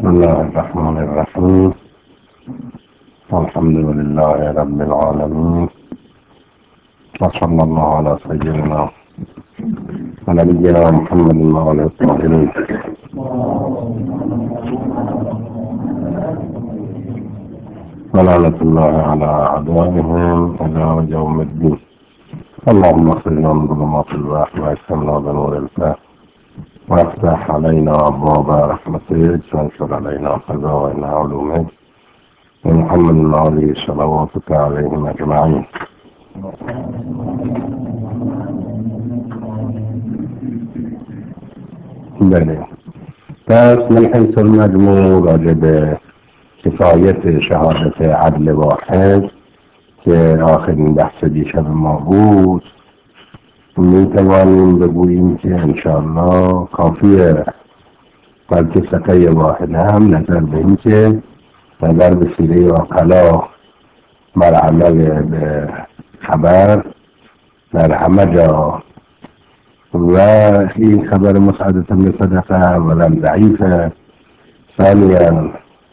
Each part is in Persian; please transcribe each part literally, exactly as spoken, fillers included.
بسم الله الرحمن الرحيم. والحمد لله رب العالمين، وصلى الله على سيدنا ونبينا محمد وعلى الطاهرين. ولعنة الله على أعدائهم إلى يوم الدين. اللهم اغفرنا من ظلمات الوحي واكرمنا بنور الفهم، وافتح علينا أبواب رحمتك، وانشر علينا خزائن علومك، ومحمد عليه صلواتك عليهم أجمعين. بله. پس من حیث المجموع راجع به کفایت شهادت عدل واحد که آخرین بحث دیشب ما بود، می توانیم بگوییم که انشاءالله کافیه، بلکه سقه واحد هم نظر به این که نظر به سیره عقلا بر عمل به خبر در همه جا، و این خبر مساعدت بن صدقه اولا ضعیفه، ثانیا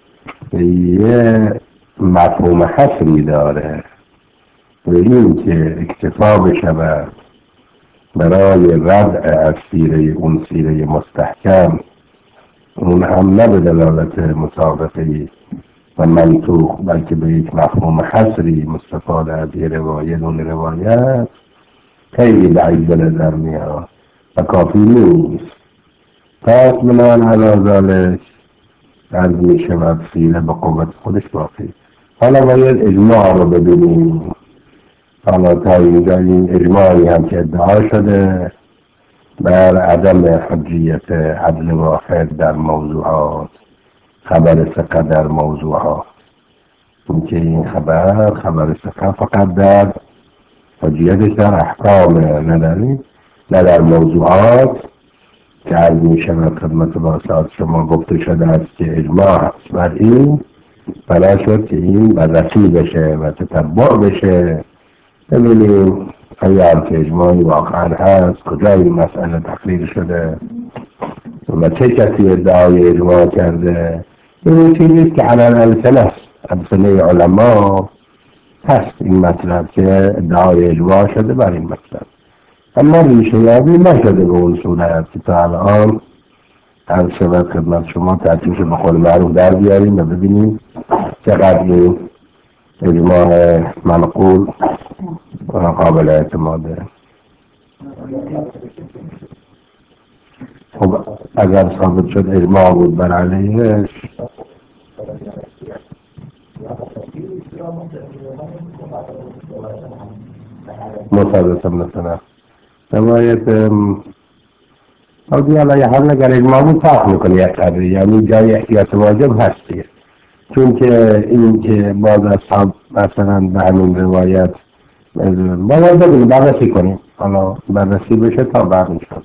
یه مفهوم حصری داره و این که اکتفا بشود برای رد از سیره اون سیره مستحکم، اون هم نه به دلالت مسابقه و منطوق، بلکه به یک مفهوم حصری مستفاده از یه روایت اون روایت خیلی ضعیف به نظر میاد و کافی نیست. پس بنان علی ذالک عرض می شود سیره به قوت خودش باقی. حالا باید اجماع رو ببینیم. حالا تا اینجا این اجماعی هم که ادعا شده بر عدم حجیت عدل واحد در موضوعات، خبر ثقه در موضوعات، اینکه این خبر خبر ثقه فقط در حجیتش در احکام نداریم، نه در موضوعات که عرض می شود خدمت باسطات شما گفته شده است که اجماع هست بر این، بنا شد که این بررسی بشه و تتبع بشه، ببینیم آیا که اجماعی واقعا هست، کجا این مسئله تقریر شده و چه کسی ادعای اجماع کرده. این چیزیست که علل السنه است، السنه علما هست این مطلب که ادعای اجماع شده بر این مطلب، اما ریشه یابی نشده به اون صورت که تا الان از شبت خدمت شما تحتیش به قول معروف در بیاریم و ببینیم چقدر این اجماع منقول و قابل اعتماده. خب اگر ثابت شد اجماع بود بر علیهش، مصادفه مثلا روایت آدی علیه حال اگر اجماع بود فرق میکنه یک قدری، یعنی جای احتیاط واجب هستی، چون که این که باز اصحاب مثلا به همین روایت باید بگیم بررسی کنیم، حالا بررسی بشه تا بعد میشود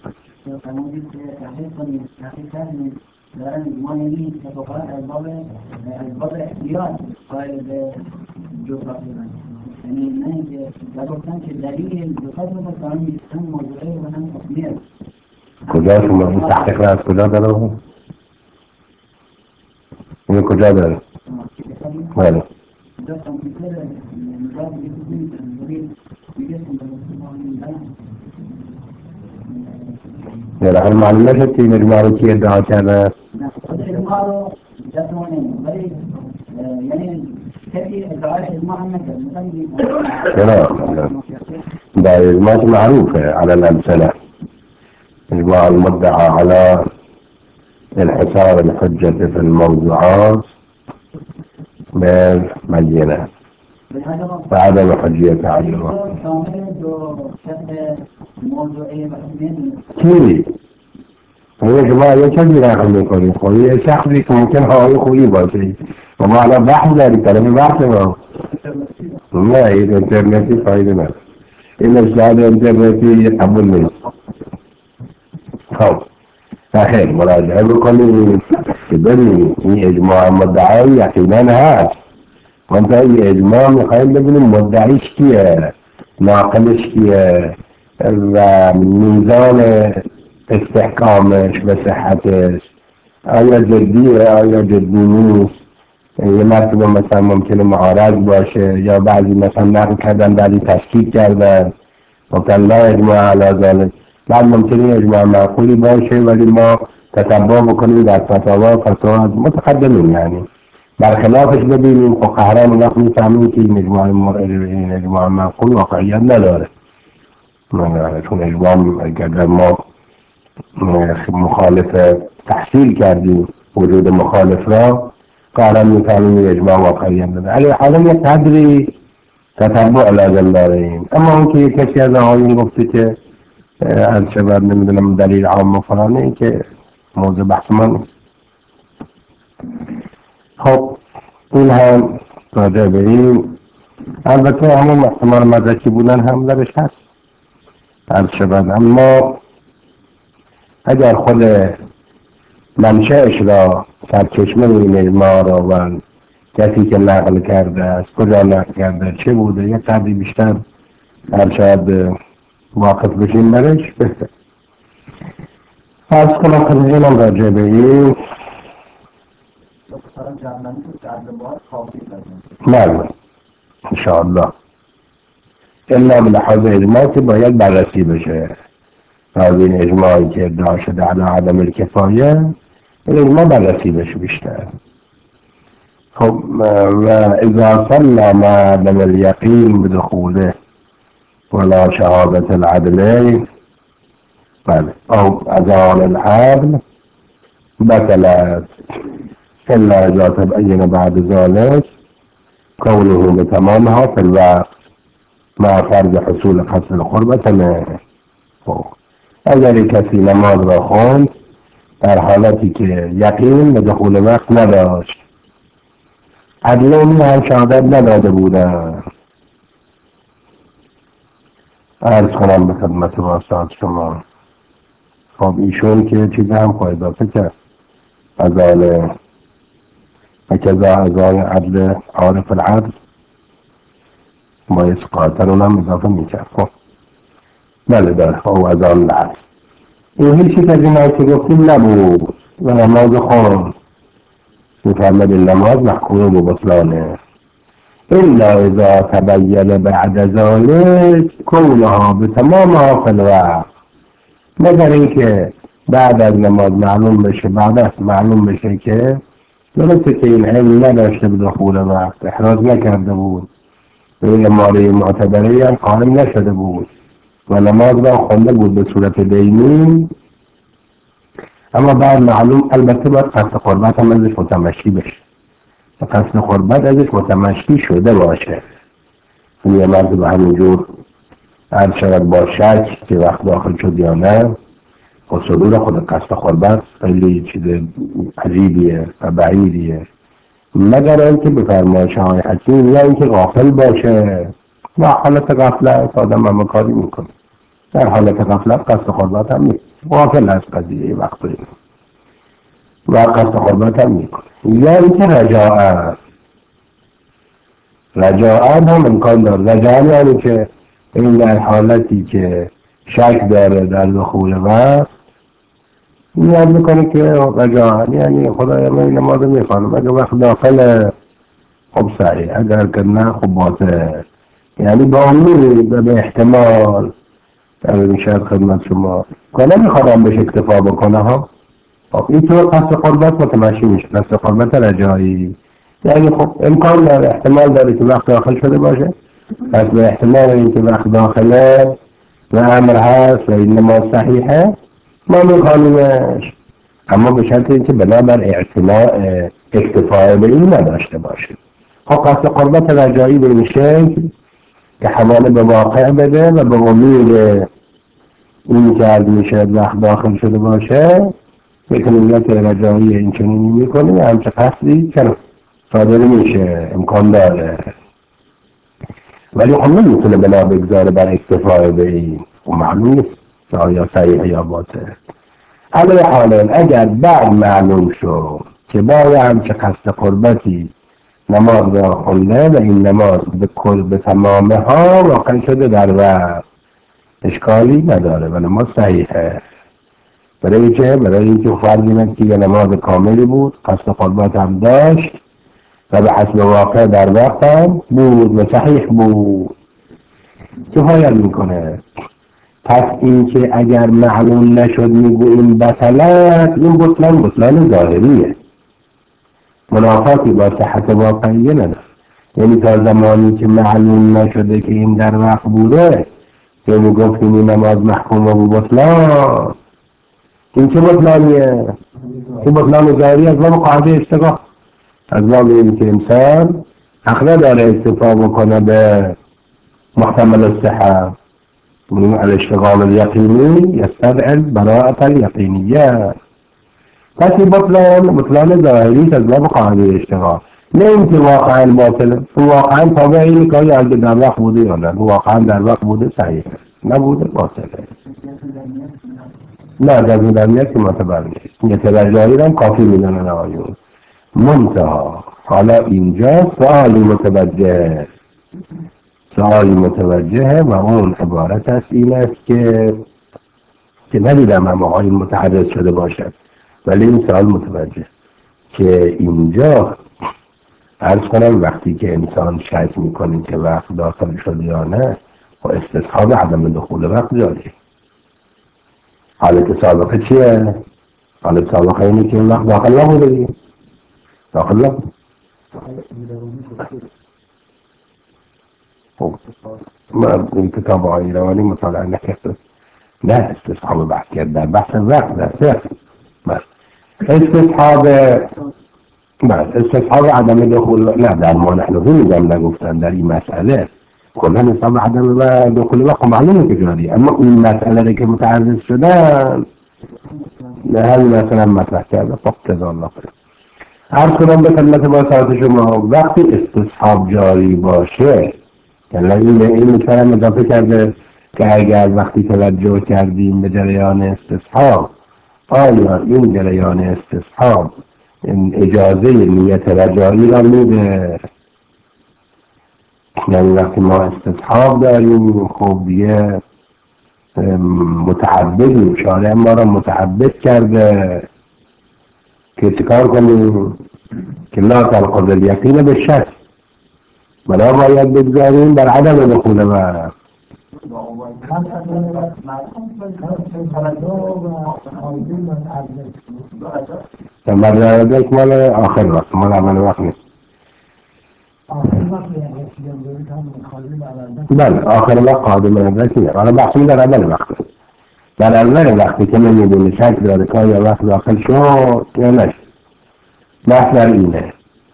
دارن اجماعی که فقط از باب از باب احتیاط قائل به جغرافی من، یعنی نه که گفتن که دلیل بخاطر مثلا هم موضوعی و هم تکمیل. کجا شما این تحقیق را از کجا داره؟ این کجا داره؟ بله. در حال معلوم نشد که این اجماع رو کی ادعا کرده؟ اجماع رو دستمانیم، ولی یعنی کسی ادعای اجماع هم نکرد. در اجماع معروفه على الأمثلة، اجماع المدعى على انحصار الحجة في الموضوعات بالبينات وعدم حجية عدلها. کی؟ این جماعه یه چیزی رقم میکنی خویی یه شخصی که ممکن های خویی باشه و ما الان بحث داریم، کلمه بحث ما نه این انترنتی فایده نه، این اشتهاد انترنتی قبول نیست. خب خیلی مراجعه بکنیم که ببینیم این اجماع مدعی یقینا هست، منطقه این اجماع میخواییم ببینیم مدعیش کیه، ناقلش کیه و میزان استحکامش و صحتش آیا جدیه آیا جدی نیست. یه مرتبه مثلا ممکنه معارض باشه یا بعضی مثلا نقل کردن بعدی تشکیک کردن وکن لا اجماع علی ذلک. بعد ممکنه اجماع معقولی باشه ولی ما تتبع بکنیم در فتاوا فتاوا از متقدمین، یعنی برخلافش ببینیم خب قهران وقت میفهمیم که این اجماع این اجماع معقول واقعیت نداره. چون اجماع اگر ما مخالف تحصیل کردیم وجود مخالف را قهران میفهمیم اجماع واقعیت نداره. حالا یه قدری تتبع لازم داریم. اما اون که کسی از آقایون گفته که از شبر نمیدونم دلیل عام و فلانه، این که موضوع بحث من نیست. خب این هم راجع به این. البته همون احتمال مدرکی بودن هم درش هست از شبر، اما اگر خود منشأش را سرچشمه این اجماع را و کسی که نقل کرده است کجا نقل کرده چه بوده یک قدری بیشتر هر شاید واقف بشیم برش بهتر. از کنم خیلی اینم راجع به این نه انشاءالله الا بلحاظ اجماع که باید بررسی بشه. از این اجماعی که ادعا شده علی عدم الکفایه این اجماع بررسی بشه بیشتر. خب و اذا سلم عدم اليقين بدخوله ولا شهادة العدلين بل او اذان العدل بطلت الا اذا تبين بعد ذلك كونه بتمامها في الوقت مع فرض حصول قصد القربة منه. اگر کسی نماز را خوند در حالتی که یقین به دخول وقت نداشت، عدلین هم شهادت نداده بودن. عرض کنم به خدمت واسطات شما خب ایشون که چیز هم خواهد اضافه کرد ازال اکذا ازای عدل عارف العدل باید قاطر اونم اضافه میکرد. خب بله داره او ازال العدل این هیچی که از این آیه که گفتیم نبود و نماز خون میفرمد این نماز محکوم به بطلانه الا اذا تبین بعد ذلك کونها به تمامها فی الوقت، مگر اینکه بعد از نماز معلوم بشه بعد از معلوم بشه که درسته که این علم نداشته به دخول وقت، احراز نکرده بود و این اماره معتبره هم قائم نشده بود و نماز را خونده بود به صورت دینی، اما بعد معلوم البته باید قصد قربت هم ازش متمشی بشه و قصد قربت ازش متمشی شده باشه. یه مرد به همینجور هر شود با شک که وقت داخل شد یا نه و صدور خود قصد قربت خیلی چیز عجیبیه و بعیدیه، مگر اینکه به فرمایش های حکیم یا اینکه غافل باشه و حالت غفلت آدم هم کاری میکنه. در حالت غفلت قصد قربت هم نیست، غافل از قضیه وقتی و قصد قربت هم میکنه. یا اینکه رجاعت رجاعت هم امکان داره. رجاعت یعنی که این در حالتی که شک داره در دخول وقت نیاز میکنه که رجاعت یعنی خدای من این نماز میخوانم اگر وقت داخل خب صحیح اگر که نه خب باطل، یعنی با امید و به احتمال در این شاید خدمت شما کنه میخوادم بهش اکتفا بکنه ها. خب اینطور قصد قربت متمشی میشه. قصد قربت رجایی یعنی خب امکان داره احتمال داره که وقت داخل شده باشه، پس به احتمال این که وقت داخله و امر هست و این نماز صحیحه ما میخوانیمش، اما به شرط اینکه بنابر اعتماع اکتفاء به این نداشته باشه. خب قصد قربت رجایی به این شکل که حواله به واقع بده و به امید این که از میشه وقت داخل شده باشه یک نیت رجایی این چنینی میکنه و همچه قصدی چرا صادر میشه امکان داره، ولی خب نمیتونه بنا بگذاره بر اکتفاء به این و معلوم نیست که آیا صحیح یا باطل. علی حالا اگر بعد معلوم شد که باید همچه قصد قربتی نماز را خونده و این نماز به کل به تمامه ها واقع شده در وقت اشکالی نداره و نماز صحیحه. برای چه؟ برای اینکه فرض می‌کند که یه نماز کاملی بود، قصد خلوت هم داشت و به حسب واقع در وقت هم بود و صحیح بود، کفایت میکنه. پس این که اگر معلوم نشد میگوییم بطلت، این بطلان بطلان ظاهریه، منافاتی با صحت واقعیه نداره. یعنی تا زمانی که معلوم نشده که این در وقت بوده که میگفتیم این نماز محکوم و بطلان، این چه بطلانیه؟ این بطلان ظاهری از باب قاعده اشتغال، از باب این که انسان حق نداره اکتفا بکنه به محتمل الصحه. الاشتغال اليقيني يستدعي البراءة اليقينية. پس این بطلان بطلان ظاهری از باب قاعده اشتغال، نه اینکه واقعا باطله. واقعا تابع این که آیا در وقت بوده یا نه، واقعا در وقت بوده صحیحه، نبوده باطله. نه در مدنیت که معتبر نیست، متوجهی هم کافی میدونن آیون. منتها حالا اینجا سوالی متوجه سوالی متوجهه و اون عبارت است این است که که ندیدم هم آقای متحدث شده باشد، ولی این سوال متوجه که اینجا عرض کنم وقتی که انسان شک میکنه که وقت داخل شده یا نه و استصحاب عدم دخول وقت جاری. حالت سابقه چیه؟ حالت سابقه اینه که این وقت داخل نبوده، داخل نبوده. خب من این کتاب آقای روانی مطالعه نکرده، نه استصحاب بحث کرد در بحث وقت در صرف استصحاب نه استصحاب عدم دخول نه در ما نحن میگم نگفتن در این مسئله کلا استصحاب عدم دخول وقت معلومه که جاری، اما این مسئله که متعرض شدن نه همین مثلا مطرح کرده. خب تزال نفره عرض کنم به خدمت با ساعت شما وقتی استصحاب جاری باشه، یعنی این این کلام اضافه کرده که اگر وقتی توجه کردیم به جریان استصحاب، آیا این جریان استصحاب اجازه نیت رجایی را میده؟ یعنی وقتی ما استصحاب داریم خب یه متعبدیم، شارع ما را متعبد کرده که چکار کنیم که لا تنقض الیقین به شک، بنا باید بگذاریم بر عدم دخول وقت. مدرک مال آخر وقت، مال اول وقت نیست. بله آخر وقت قادم مدرک نیست. حالا بحثی در اول وقت، در اول وقتی که نمیدونی شک داره که آیا وقت داخل شد یا نشد. بحث در اینه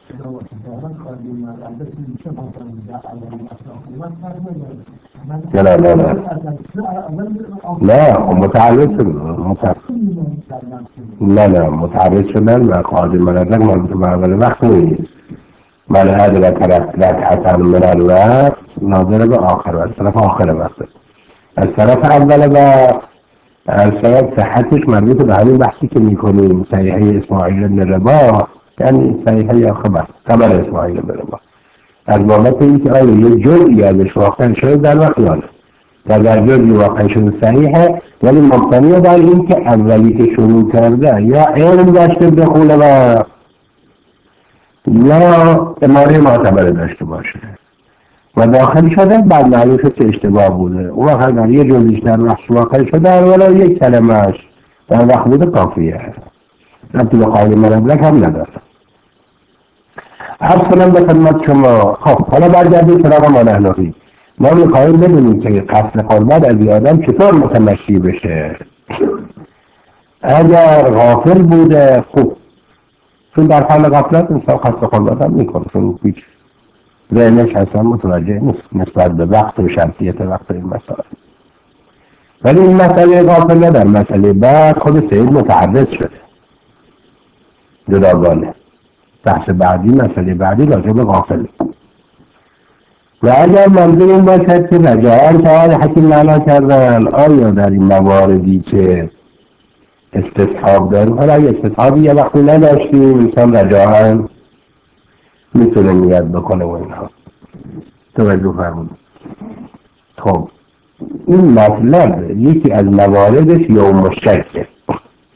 نه نه نه نه نه متعرض شدن نه نه متعرض شدن و قاضی مردک مربوط به اول وقت نیست. من ادرک رکعة من الوقت ناظر به آخر وقت، طرف آخر وقت. از طرف اول وقت از طرف صحتش مربوط به همین بحثی که میکنیم صحیحه اسماعیل بن رباح، یعنی صحیحه خبر خبر اسماعیل بن رباح، از بابت اینکه آیا یه جزئی ازش واقع شده در وقت یا نه. در در جزئی واقع شده صحیحه، ولی مبتنی بر این که اولی که شروع کرده یا علم داشته دخول و یا اماره معتبره داشته باشه و داخل شده بعد معلوم شد که اشتباه بوده. اون وقت اگر یه جزئیش در وقت واقع شده ولی یک کلمه‌اش در وقت بوده کافیه، ربطی به قاعده مدرک هم نداره. عرض کنم به خدمت شما. خب حالا برگردیم سراغ ما نحنفی. ما میخواهیم بدونیم که قصد قربت از آدم چطور متمشی بشه. اگر غافل بوده خوب، چون در حال غفلت انسان قصد قربت هم میکنه، چون هیچ ذهنش اصلا متوجه نیست نسبت به وقت و شرطیت وقت این مسائل. ولی این مسئله غافل در مسئله بعد خود سید متعرض شده جداگانه. بحث بعدی مسئله بعدی راجع به غافل و اگر منظور این باشد که رجاعاً که حکیم معنا کردن آیا در این مواردی که استصحاب داریم، حالا اگه استصحابی یه وقتی نداشتیم انسان رجاعاً میتونه نیت بکنه و اینها توجه فرمودید. خب این مطلب یکی از مواردش یوم الشکه،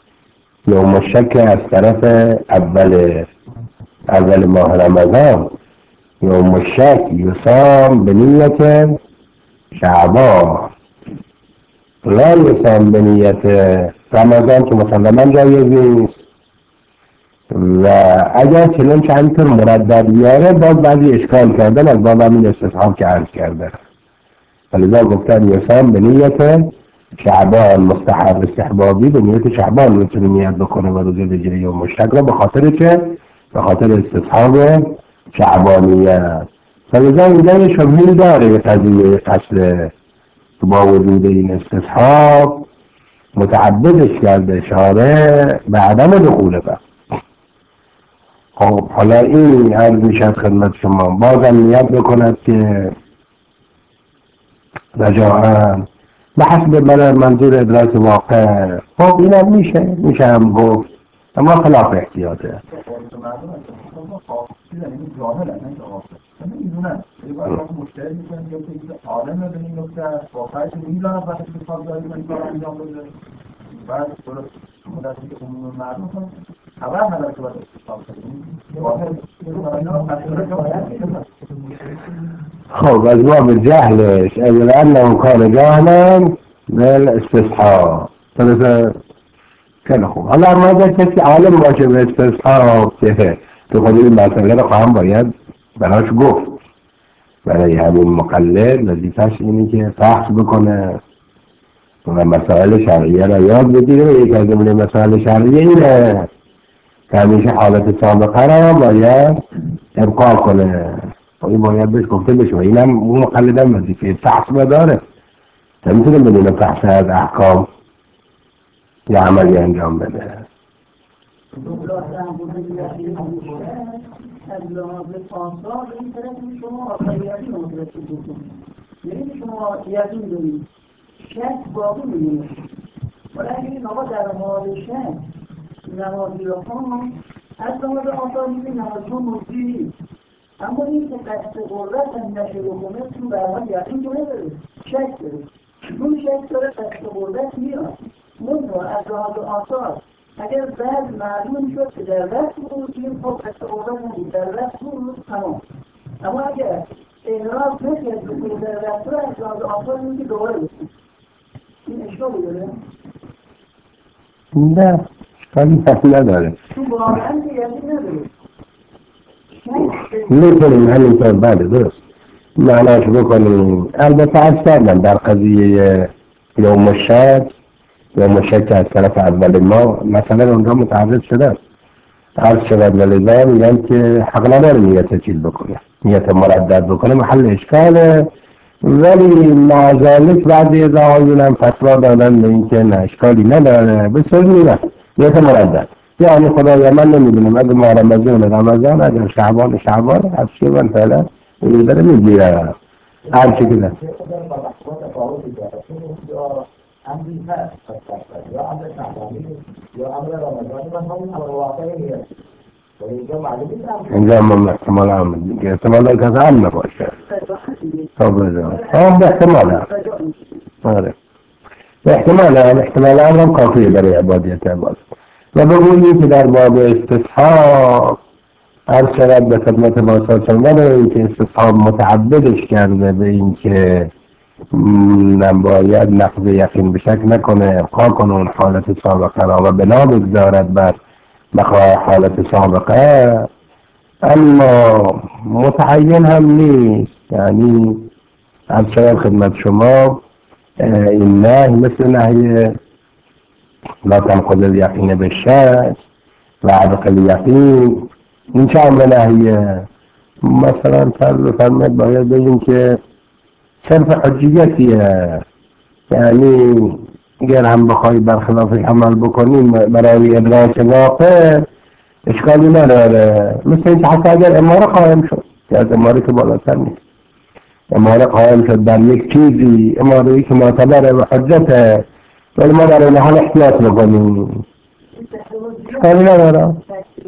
یوم الشک از طرف اول اول ماه رمضان. یوم الشک یصام به نیت شعبان، لا یصام به نیت رمضان که مسلما جایز نیست. و اگر چنین چند طور مردد بیاره باز بعضی اشکال کردن از باب همین استصحاب که عرض کرده، ولذا گفتن یصام به نیت شعبان، مستحب استحبابی به نیت شعبان میتونه نیت بکنه و روزه بگیره یوم الشک را، به خاطر که به خاطر استصحاب شعبانیت. ولذا اینجا یه شبهه‌ای داره به قضیه قصد با وجود این استصحاب متعبدش کرده شارع به عدم دخول بر. خب حالا این عرض میشد خدمت شما، بازم نیت بکند که رجاعاً به حسب منظور ادراک واقع. خب این هم میشه میشه هم گفت، اما خلاف احتیاطه. خب از باب جهلش اگر انه کان جهلا للاستصحاب خیلی خوب. حالا اما اگر کسی عالم باشه به استصحاب که تو خود این مسئله رو خواهم باید براش گفت، برای همین مقلد وظیفه‌اش اینه که فحص بکنه و مسائل شرعیه را یاد بگیره. و یک از جمله مسائل شرعیه اینه که همیشه حالت سابقه را باید ابقا کنه و این باید بهش گفته بشه. و اینم اون مقلد هم وظیفه فحص بداره، نمیتونه بدون فحص از احکام یا عملی انجام بده. از لحاظ آثار این طرف شما آخریتی مدرسی بکنید، یعنی شما یقین دارید شک باقی میمونه، ولی این آقا در حال شک نمازی را خواهم از لحاظ آثار میگه نمازی ها مجزی نیست، اما این که قصد قربت هم نشه بکنه تو برمان یقین که نداره، شک داره، اون شک داره قصد قربت میاد منطقه از لحاظ آثار. اگر بعد معلوم شد که در وقت بود این خب قصد قربت نبود، در وقت بود تمام. اما اگر اعراض نکرد بکنه در وقت رو از لحاظ آثار میگه دوباره بکنه، این اشکالی داره؟ نه اشکالی نداره، چون واقعا که یقین نداره میتونیم همینطور بله درست معناش بکنیم. البته عرض کردم در قضیه یوم الشک یوم الشک از طرف اول ما مثلا اونجا متعرض شده عرض شود، ولیزا میگن که حق نداره نیت چیز بکنه، نیت مردد بکنه، محل اشکاله. ولی معذالک بعضی از آقایون هم فتوا دادن به این که نه اشکالی نداره، بسیار نیت نیت مردد. یعنی خدایا من نمیدونم اگه ما رمضان رمضان اگر شعبان شعبان هفته من فعلا این داره میگیره هر چی که داره اینجا هم احتمال هم میگه احتمال هم کسی هم نباشه خب رجا هم به احتمال هم آره احتمال هم احتمال هم هم کافیه برای عبادیت عباد. و بگویی که در باب استصحاب هر شرط به خدمت باسا شنگه این که استصحاب متعبدش کرده به این که نباید نقض یقین به شک نکنه، ابقا کنه اون حالت سابقه را و بنا بگذارد بر بقای حالت سابقه، اما متعین هم نیست. یعنی از شرط خدمت شما این نهی مثل نهی لا تنقض الیقین بالشک و عدق الیقین این چه هم نهیه. مثلا فرض فرمید باید بگیم که صرف حجیتیه، یعنی اگر هم بخوای برخلاف عمل بکنیم برای ادراک واقع اشکالی نداره. مثل اینکه حتی اگر اماره قائم شد که از اماره که بالاتر نیست، اماره قائم شد در یک چیزی اماره‌ای که معتبره و حجته، ولی ما در این حال احتیاط بکنیم اشکالی نداره.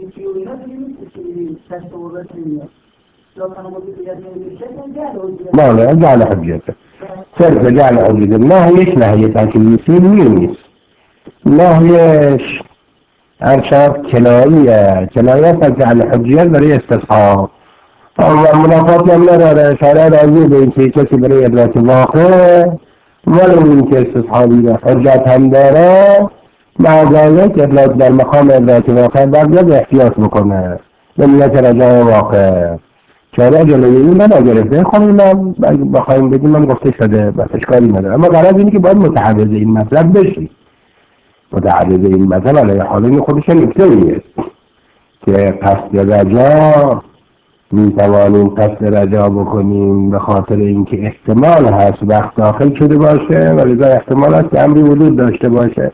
بله جعل حجته صرف جعل حجته. نهیش نهی تکلیفی نیست، نهیش ارشاد کناییه، کنایه است از جعل حجیت برای استصحاب و منافات هم نداره. شارع راضی به این که کسی برای ادراک واقع ولو این که استصحابی ده حجت هم داره معذایت ادراک در مقام ادراک واقع باید احتیاط بکنه به نیت رجاع واقع. شارع جلوی این من نگرفته. خب من بخوایم بگیم من گفته شده بس اشکالی نداره، اما قرار اینه که باید متعرض این مطلب بشی. متعرض این مطلب علیه حالی خودش نکته ایه که قصد رجاع می توانیم قصد رجاع بکنیم به خاطر اینکه احتمال هست وقت داخل شده باشه و لذا احتمال هست که امری وجود داشته باشه.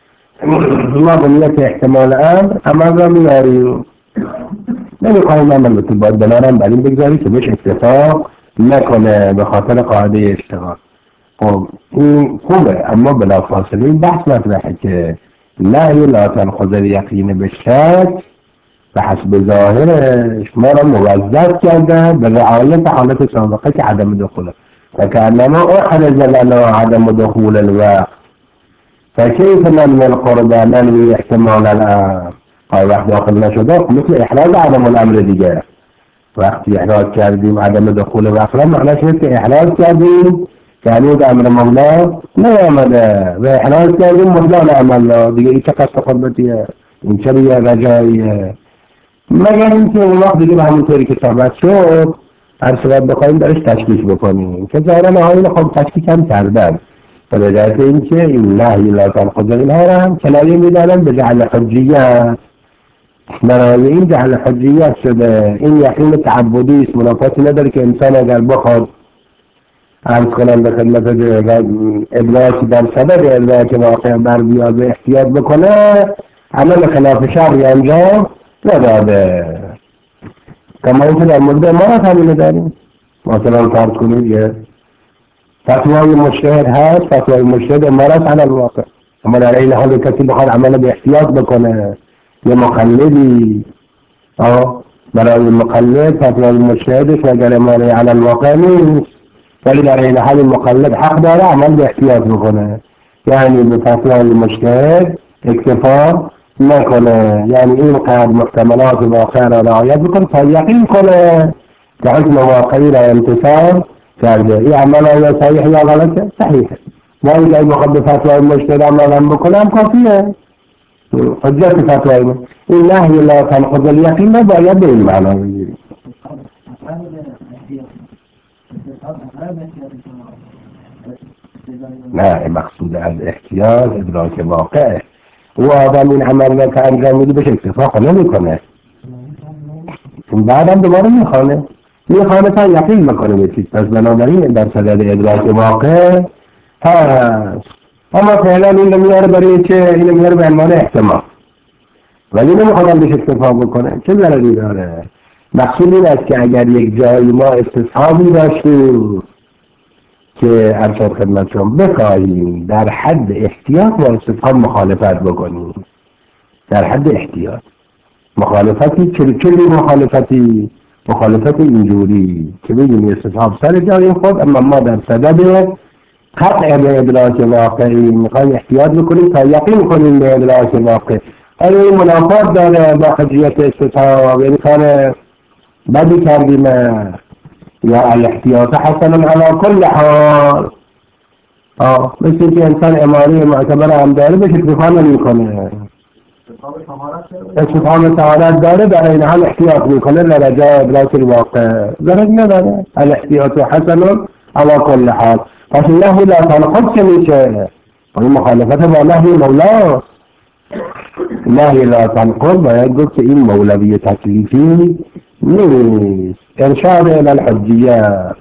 ما به نیت احتمال امر عمل را میاریم. نمیخوایم عمل بطور باید بنارم بر این بگذاری که بهش اتفاق نکنه به خاطر قاعده اشتغال. خب این خوبه، اما بلا فاصله این بحث مطرحه که نهی لا تنقض الیقین به شک به حسب ظاهرش ما را موظف کرده به رعایت حالت سابقه که عدم دخوله و که انما احرز لنا عدم دخول الوقت فکیف ننوی القربه ننوی احتمال الامر. وقت داخل نشده مثل احراز عدم الامر دیگه. وقتی احراز کردیم عدم دخول وقت را معنیش نیست که احراز کردیم که هنوز امر مولا نیامده و احراز کردیم مولا نعمل دیگه. این چه قصد قربتیه؟ این چه دیگه رجاییه؟ مگر اینکه اون وقت دیگه به همونطوری که صحبت شد هر صورت بخواهیم درش تشکیک بکنیم که ظاهرا آقایون خب تشکیک هم کردن به وجهت اینکه این نهی لا تنقض اینها را هم کنایه میدانن به جعل حجیت. برای این جعل حجیت شده. این یقین تعبدی است، منافاتی نداره که انسان اگر بخواد عرض کنم به خدمت ادراکی در صدد ادراک واقع بر بیاد احتیاط بکنه عمل خلاف شرعی انجام نداده. کما اینکه در مورد امارات همینه داریم. مثلا فرض کنید یه فتوای مجتهد هست، فتوای مجتهد امارات علی الواقع، اما در این حال کسی بخواد عمل به احتیاط بکنه یه مقلدی برای مقلد فتوای مجتهدش اگر اماره علی الواقع نیست ولی در این حال مقلد حق داره عمل به احتیاط بکنه، یعنی به فتوای مجتهد اکتفا نکنه، یعنی این قدر محتملات واقع را رعایت بکنه تا یقین کنه که حکم واقعی را امتصال کرده. این عمل آیا صحیح یا غلطه؟ صحیحه. ما اگر بخواد به فتوای مجتهد عمل بکنم کافیه. حجت فتوای ما این نهی لا تنقض الیقین نباید به این معنا بگیریم. نه مقصود از احتیاط ادراک واقع. او آدم این عمل را که انجام میده بهش اتفاق نمیکنه، بعدم دوباره میخوانه میخوانه تا یقین میکنه به چیز. پس بنابراین در صدد ادراک واقع هست، اما فعلا این میاره برای چه؟ این میاره به عنوان احتمال، ولی نمیخوادم بهش اتفاق بکنه. چه ضرری داره؟ مقصود این است که اگر یک جایی ما استصحابی داشتیم که ارشاد خدمت شما بخواهیم در حد احتیاط با استصحاب مخالفت بکنیم، در حد احتیاط مخالفتی چه چه مخالفتی؟ مخالفت اینجوری که بگیم استصحاب سر جای خود، اما ما در صدد قطع به ادراک واقعی میخوایم احتیاط بکنیم تا یقین کنیم به ادراک واقع. آیا این منافات داره با حجیت استصحاب؟ یعنی کار بدی کردیم یا الاحتیاط حسنا علی کل حال؟ آه مثل که انسان اماری معتبر هم داره بهش اتفاق نمیکنه، استفهام طهارت داره در این حال احتیاط میکنه لرجاء ادراک الواقع، ضرر نداره. الاحتیاط حسن علی کل حال. پس نهی لا تنقض که میشه این مخالفت با نهی مولاست. نهی لا تنقض باید گفت که این مولوی تکلیفی نیست، ارشاد الى الحجیت.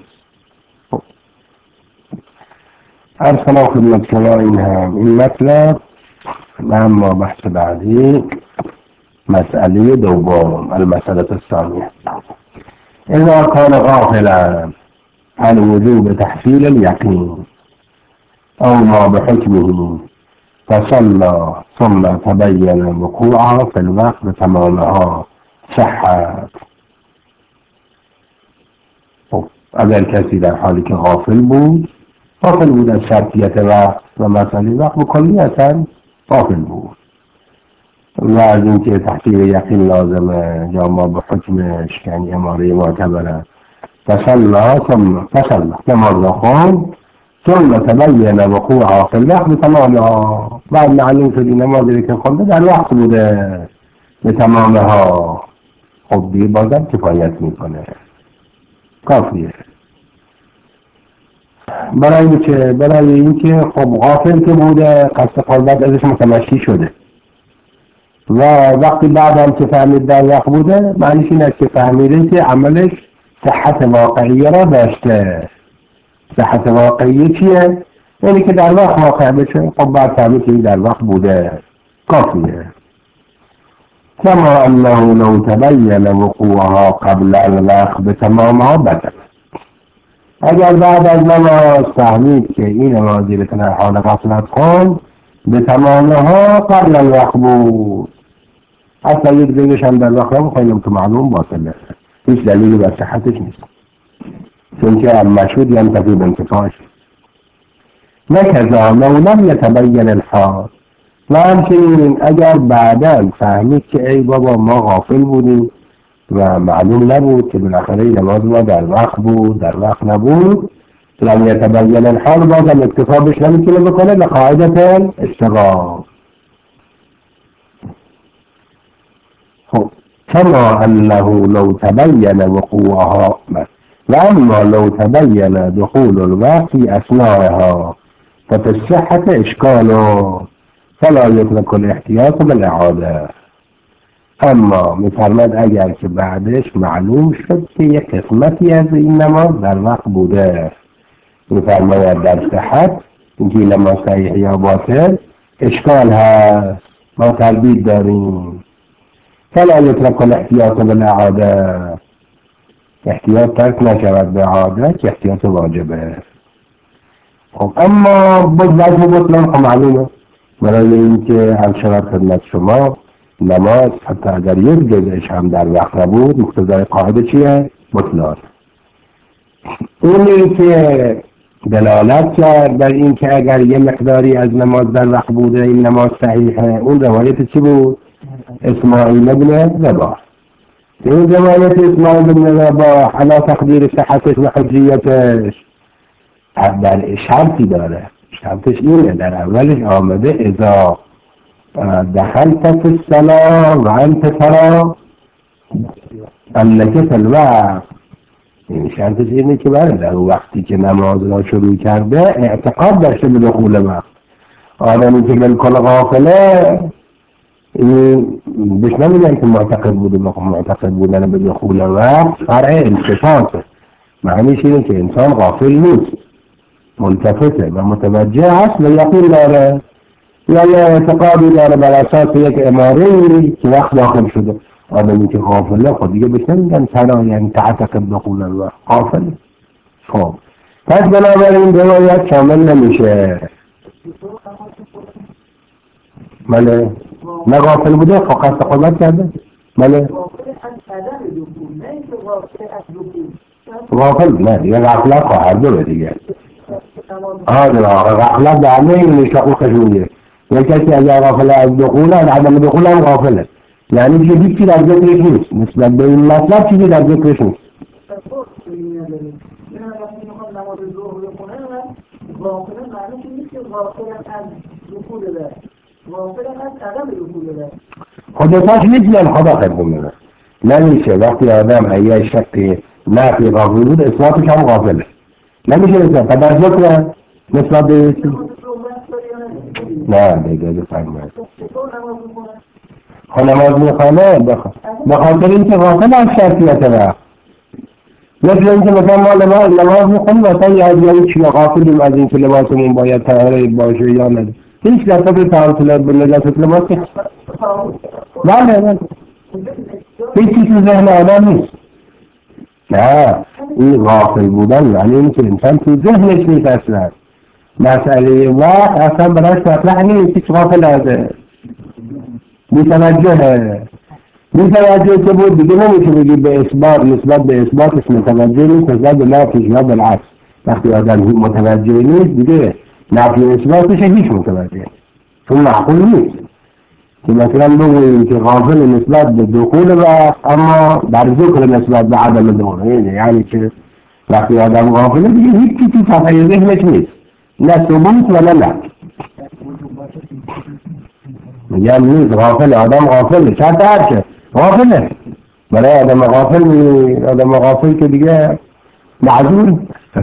ارسلا خدمت شما این هم این مطلب. و اما بحث بعدی مسئله دوم المسألة الثانية اذا كان غافلا عن وجوب تحصيل اليقين او ما بحكمه فصلى ثم تبين وقوعها في الوقت تمامها صحت. اگر کسی در حالی که غافل بود، غافل بود از شرطیت وقت و مسئله وقت بکلیتا غافل بود، و از اینکه تحصیل یقین لازمه یا ما به حکمش یعنی اماره معتبره. فصلا ثم فصلا نماز را خوند ثم تبین وقوعها فی الوقت بتمامها، بعد معلوم شد این نمازی که خونده در وقت بوده به تمامها. خب دیگه بازم کفایت میکنه، کافیه. برای اینکه برای اینکه خب غافل که بوده قصد قربت ازش متمشی شده و وقتی بعدم که فهمید در وقت بوده معنیش این است که فهمیده که عملش صحت واقعیه را داشته. صحت واقعیه چیه؟ یعنی که در وقت واقع بشه. خب بعد فهمید که این در وقت بوده، کافیه. کما انه لو تبین وقوعها قبل الوقت بتمامها بطل. اگر بعد از نماز فهمید که این نمازی به در حال غفلت خوند به تمامها قبل الوقت بود، اصلا یک دیگرش هم در وقت هم خیلی که معلوم باطله، هیچ دلیلی بر صحتش نیست، چون که مشهود ینتفی بانتفاعش. نکذا لو لم یتبین الحال، و همچنین اگر بعدا فهمید که ای بابا ما غافل بودیم و معلوم نبود که بالاخره نماز ما در وقت بود در وقت نبود، لم یتبین الحال، بازم اکتفا بش نمیتونه بکنه به قاعدت اشتغال. خب کما انه لو تبین وقوعها، و اما لو تبین دخول الوقت في اثناءها ففي الصحة اشکال فلا یترک الاحتیاط بالاعاده. اما میفرماد اگر که بعدش معلوم شد که یک قسمتی از این نماز در وقت بوده، میفرماید در صحت اینکه این نماز صحیح یا باطل اشکال هست، ما تردید داریم. فلا یترک الاحتیاط بالاعاده، احتیاط ترک نشود به عاده که احتیاط واجبه. خب اما بزرگ بطلان خب معلومه، برای اینکه هر شرط خدمت شما نماز حتی اگر یک جزش هم در وقت نبود مقتضای قاعده چیه؟ بطلان. اونی که دلالت کرد بر این که اگر یه مقداری از نماز در وقت بوده این نماز صحیحه، اون روایت چی بود؟ اسماعیل بن رباح. این روایت اسماعیل بن رباح علا تقدیر صحتش و حجیتش در شرطی داره. شرطش اینه در اولش آمده اذا دخلت فی الصلاة و انت ترى انک فی الوقت. این شرطش اینه که بله در وقتی که نماز را شروع کرده اعتقاد داشته به دخول وقت. آدمی که بالکل غافله این بهش نمیگن که معتقد بوده، معتقد بودن به دخول وقت فرع التفاته، معنیش اینه که انسان غافل نیست، منتفته و متوجه هست و یقین داره یا یا اعتقادی داره بر اساس یک اماره‌ای که وقت داخل شده. آدمی که غافله خود دیگه بهش نمیگن ترا یعنی تعتقد دخول الوقت، غافل. خب پس بنابراین روایت کامل نمیشه. بله نه غافل بوده، خب قصد خودت کرده. بله غافل نه یه غفلت خواهد داره دیگه. آه دیگه غفلت در همه این مشتاق خشونیه. یک کسی اگر غافل از دخول از عدم دخول هم غافله، یعنی دیگه هیچی در ذکرش نیست نسبت به این مطلب، چیزی در ذکرش نیست. خودتاش میتونم خدا خیرکن منه نمیشه. وقتی آدم ایه شک نفی غافل بود اثباتش هم غافله نمیشه مثلا فدر ذکر نسبت به نه دیگه بفرمایید. خب نماز میخوانه به خاطر اینکه غافل از شرطیت وقت، مثل اینکه مثلا ما نماز میخونیم مثلا یه چی غافلیم از اینکه لباسمون باید طهاره باشه یا نه، هیچ دفعه طهارت به نجاست لباس نیست. بله بله هیچ چیز تو ذهن آدم نیست. نه این غافل بودن یعنی اینکه انسان تو ذهنش نیست اصلا مسئله وقت اصلا براش مطرح نیست، هیچ غافل ازه متوجهه. متوجه که بود دیگه نمیشه بگی به اثبات نسبت به اثباتش متوجه نیست، نسبت به نفیش یا بالعکس. وقتی آدم متوجه نیست دیگه نفی اثباتش هیچ متوجه چون معقول نیست که مثلا بگوییم که غافل نسبت به دخول وقت اما در ذکر نسبت به عدم دخول، یعنی که وقتی آدم غافله دیگه هیچی تو صفحه ذهنش نیست، نه ثبوت و نه نفی. میگم نیست، غافل، آدم غافله، شرط هرچه غافله. برای آدم غافل آدم غافل که دیگه معذور.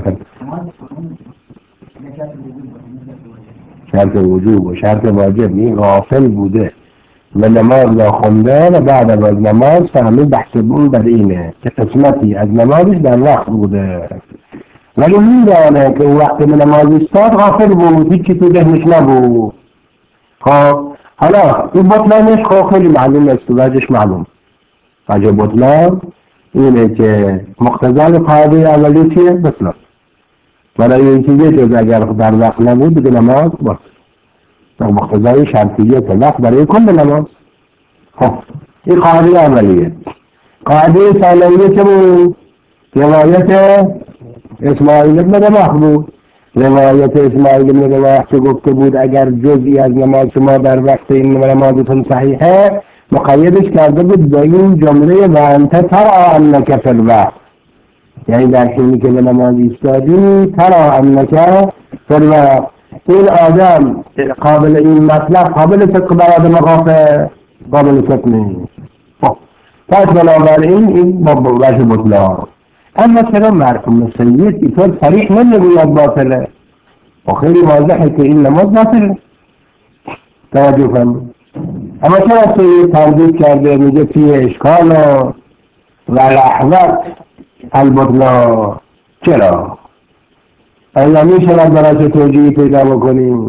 شرط وجوب و شرط واجب این غافل بوده و نماز را خونده و بعد از نماز فهمید بحث اون بر اینه که قسمتی از نمازش در وقت بوده، ولی میدانه که او وقت نماز استاد غافل بود، هیچی تو ذهنش نبود. خب حالا این بطلانش خب خیلی معلوم است، وجهش معلوم. وجه بطلان اینه که مقتضای قاعده اولی چیه؟ بطلان. برای اینکه یه جز اگر در وقت نبود دیگه نماز باید مقتضای شرطیت وقت برای کل نماز. خب این قاعده اولیه. قاعده ثانیه که بود؟ روایت اسماعیل ابن رواح بود. روایت اسماعیل ابن رواح که گفته بود اگر جزئی از نماز شما در وقت این نمازتون صحیحه، مقیدش کرده بود با این جمله و انت ترى انک فی الوقت، یعنی در حینی که به نماز ایستادی ترى انک فی الوقت. این آدم قابل این مطلب قابل صدق بر آدم غافل قابل صدق نیست. پس بنابراین این با وجه بطلان. اما چرا مرحوم سید اینطور صریح نمیگوید باطله؟ و خیلی واضحه که این نماز باطله. توجه کنید. اما چرا سید تردید کرده میگه فی اشکال و لحظت البطلان؟ چرا؟ ایا میشود برای توجیه پیدا بکنیم؟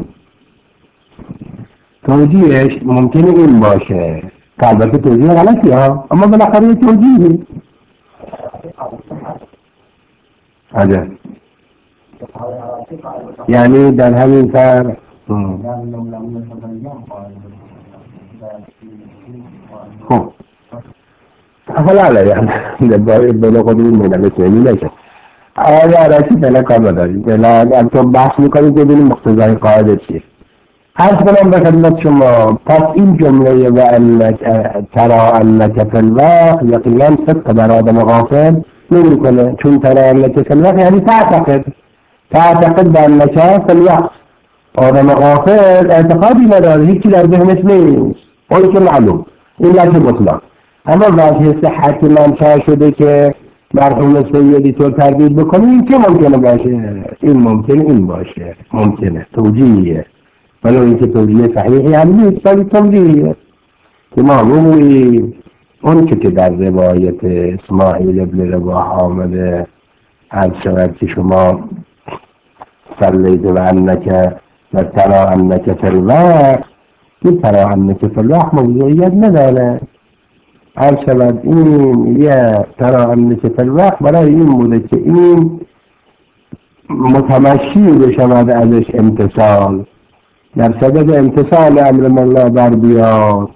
توجیهش ممکنه این باشه که البته توجیه غلطی ها، اما بالاخره توجیه عجب. یعنی در همین سر خب حالا یعنی باید بلا قدیم مینمه سیمی نشه. آیا راشی بلا کار نداریم، بلا هم تو بحث میکنیم که بینیم مقتضای قاعده چیه. عرض کنم به خدمت شما، پس این جمله و انک ترى انک فی الوقت یقینا صدق بر آدم غافل نمی کنه، چون ترى انک فی الوقت یعنی تعتقد تعتقد به انک فی الوقت. آدم غافل اعتقادی نداره، هیچی در ذهنش نیست، اون که معلوم این وجه بطلان. اما وجه صحت منشأ شده که مرحوم سیدی تو تردید بکنه، این که ممکنه باشه؟ این ممکنه این باشه، ممکنه توجیهیه، ولو اینکه توجیه صحیحی هم نیست، ولی توجیهیه که ما بگوییم اون که در روایت اسماعیل ابن رواح آمده عرض شود که شما صلیت و انک و ترى انک فی الوقت، این ترى انک فی الوقت موضوعیت نداره. عرض شود این یه ترى انک فی الوقت برای این بوده که این متمشی بشود ازش امتصال، در صدد امتصال امر مولا بر بیاد.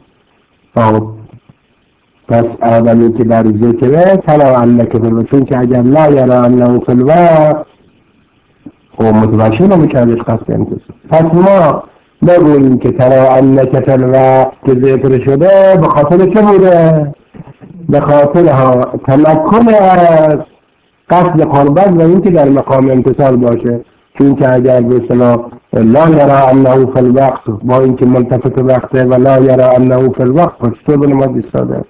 پس آدمی که در ذکره ترى انک فی الوقت، چون که اگر لا یرى انه فی الوقت و متمشی نمیکردش قصد امتصال. پس ما بگوییم که ترى انک فی الوقت که ذکر شده به خاطر چه بوده؟ به خاطر تمکن از قصد قربت و این که در مقام امتصال باشه، چون که اگر به اصطلاح لا یرى انه فی الوقت با اینکه ملتفت وقته و لا یرى انه فی الوقت پس تو به نماز ایستاده.